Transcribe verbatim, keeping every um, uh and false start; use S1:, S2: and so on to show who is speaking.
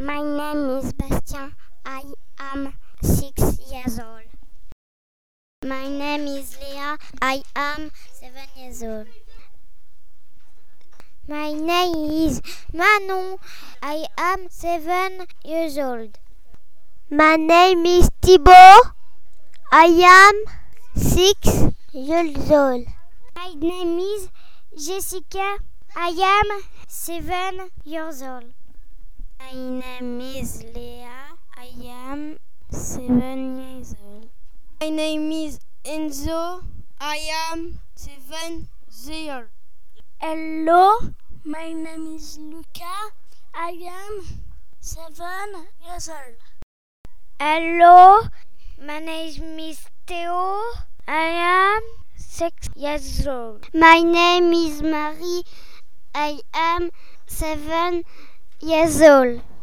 S1: My name is Bastien. I am six years old. My name is Leah. I am seven years old. My name is Manon. I am seven years old.
S2: My name is Thibaut. I am six years old.
S1: My name is Jessica. I am seven years old. My name is Leah. I am seven years old.
S3: My name is Enzo. I am seven years old.
S4: Hello, my name is Luca. I am seven years old.
S5: Hello, my name is Theo. I am six years old.
S1: My name is Marie. I am seven years old.